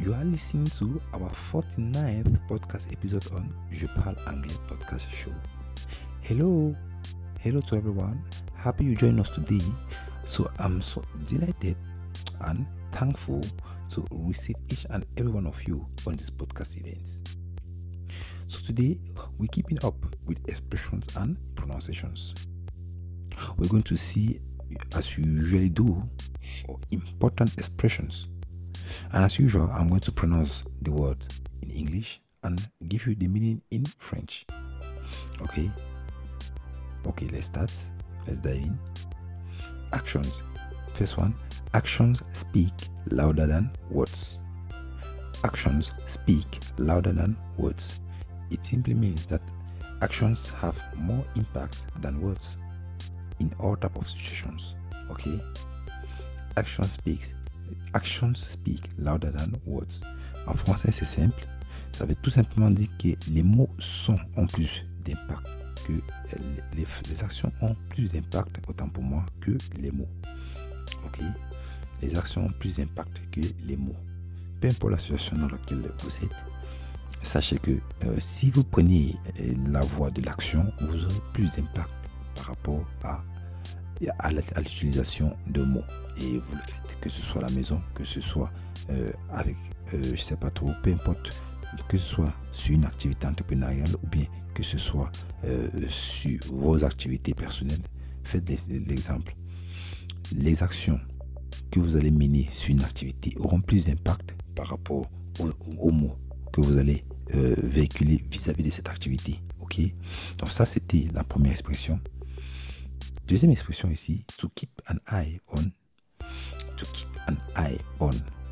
You are listening to our 49th podcast episode on Je parle anglais podcast show. Hello to everyone. Happy you joined us today. So I'm so delighted and thankful to receive each and every one of you on this podcast event. So today we're keeping up with expressions and pronunciations. We're going to see, as we usually do, for important expressions. And as usual, I'm going to pronounce the word in English and give you the meaning in French. Okay, let's start. Let's dive in. Actions. First one, actions speak louder than words. Actions speak louder than words. It simply means that actions have more impact than words in all type of situations. Okay, actions speak louder than words. En français, c'est simple. Ça veut tout simplement dire que les mots ont plus d'impact que les actions ont plus d'impact, autant pour moi, que les mots. Ok, les actions ont plus d'impact que les mots. Peu importe la situation dans laquelle vous êtes, sachez que si vous prenez la voie de l'action, vous aurez plus d'impact par rapport à l'utilisation de mots. Et vous le faites, que ce soit à la maison, que ce soit avec, je sais pas trop, peu importe, que ce soit sur une activité entrepreneuriale ou bien que ce soit sur vos activités personnelles. Faites l'exemple. Les actions que vous allez mener sur une activité auront plus d'impact par rapport aux mots que vous allez véhiculer vis-à-vis de cette activité. Ok, donc ça c'était la première expression. Deuxième expression ici, to keep an eye on. To keep an eye on.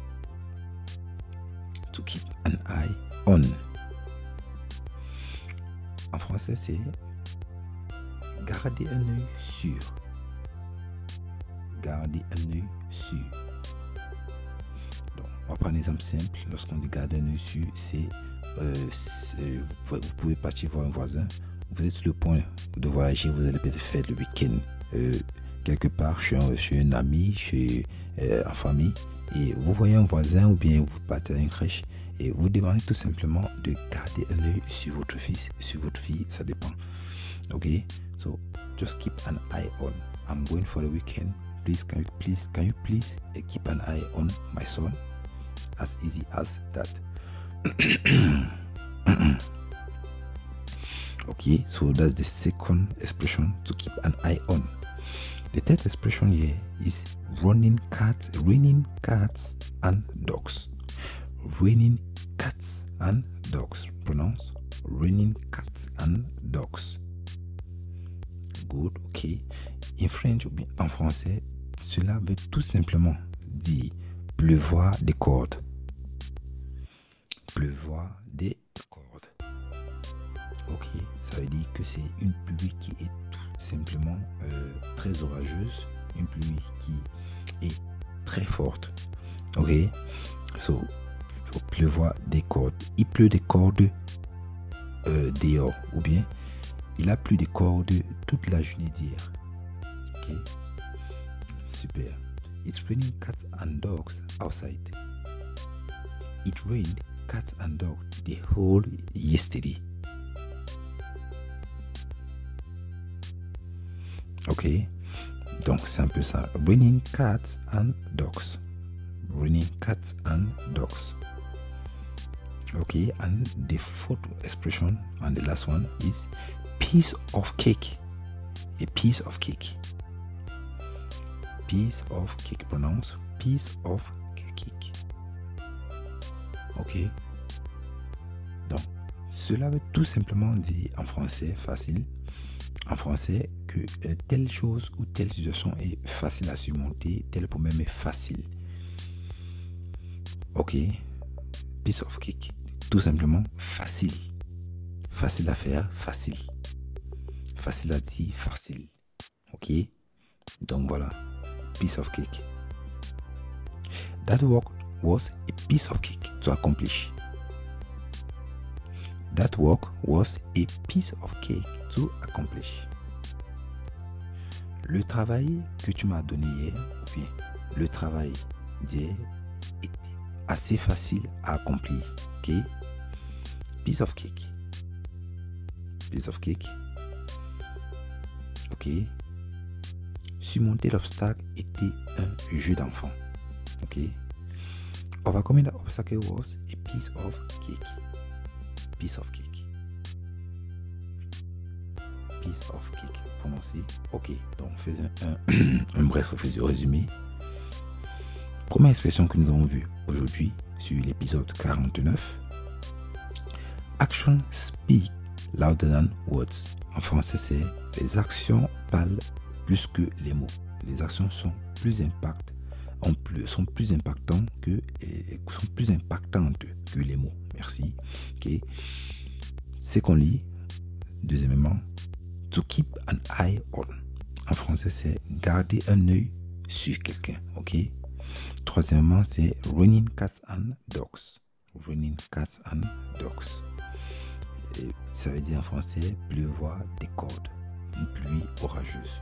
To keep an eye on. En français, c'est garder un œil sur. Garder un œil sur. Donc, on va prendre un exemple simple. Lorsqu'on dit garder un œil sur, c'est vous pouvez partir voir un voisin. Vous êtes sur le point de voyager, vous allez peut-être faire le week-end quelque part chez un ami, en famille, et vous voyez un voisin ou bien vous partez à une crèche et vous demandez tout simplement de garder un œil sur votre fils, sur votre fille, ça dépend. Ok, so just keep an eye on. I'm going for the weekend. Can you please keep an eye on my son? As easy as that. Okay, so that's the second expression, to keep an eye on. The third expression here is raining cats and dogs. Raining cats and dogs. Pronounce raining cats and dogs. Good, okay. In French ou bien en français, cela veut tout simplement dire pleuvoir des cordes. Pleuvoir des cordes. Ok, ça veut dire que c'est une pluie qui est tout simplement très orageuse, une pluie qui est très forte. Ok, so pleuvoir des cordes. Il pleut des cordes dehors, ou bien il a plu des cordes toute la journée d'hier. Ok, super. It's raining cats and dogs outside. It rained cats and dogs the whole yesterday. Ok, donc c'est un peu ça. Raining cats and dogs. Raining cats and dogs. Okay, and the fourth expression and the last one is piece of cake. A piece of cake. Piece of cake. Pronounce piece of cake. Ok. Donc, cela veut tout simplement dire en français facile. En français, que telle chose ou telle situation est facile à surmonter, tel problème est facile. Ok, piece of cake, tout simplement facile. Facile à faire, facile. Facile à dire, facile. Ok, donc voilà, piece of cake. That work was a piece of cake to accomplish. That work was a piece of cake to accomplish. Le travail que tu m'as donné hier, ou bien le travail d'hier, était assez facile à accomplir. Ok? Piece of cake. Piece of cake. Ok? Surmonter l'obstacle était un jeu d'enfant. Ok? Overcoming the obstacle was a piece of cake. Piece of cake. Piece of cake. Prononcé. Ok. Donc, faisons un bref résumé. Première expression que nous avons vue aujourd'hui sur l'épisode 49. Actions speak louder than words. En français, c'est les actions parlent plus que les mots. Les actions sont plus impactantes que les mots. Merci. Ok. C'est qu'on lit. Deuxièmement, to keep an eye on. En français, c'est garder un œil sur quelqu'un. Ok. Troisièmement, c'est raining cats and dogs. Raining cats and dogs. Et ça veut dire en français pleuvoir des cordes. Une pluie orageuse.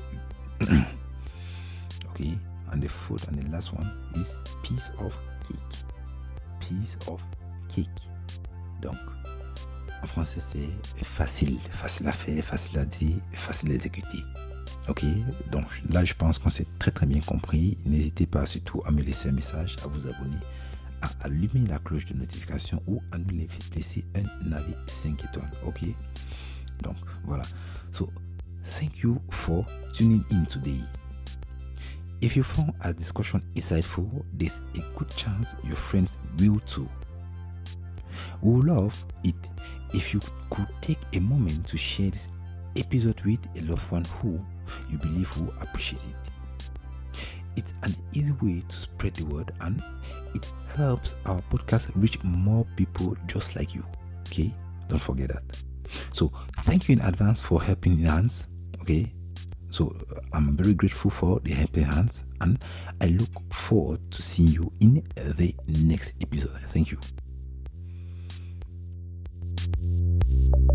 Ok. And the fourth and the last one is piece of cake. Piece of cake. Donc, en français, c'est facile. Facile à faire, facile à dire, facile à exécuter. Ok, donc là, je pense qu'on s'est très très bien compris. N'hésitez pas surtout à me laisser un message, à vous abonner, à allumer la cloche de notification ou à nous laisser un avis 5 étoiles. Ok, donc voilà. So, thank you for tuning in today. If you found our discussion insightful, there's a good chance your friends will too. We would love it if you could take a moment to share this episode with a loved one who you believe will appreciate it. It's an easy way to spread the word and it helps our podcast reach more people just like you. Okay? Don't forget that. So, thank you in advance for helping hands. Okay? So, I'm very grateful for the helping hands and I look forward to seeing you in the next episode. Thank you.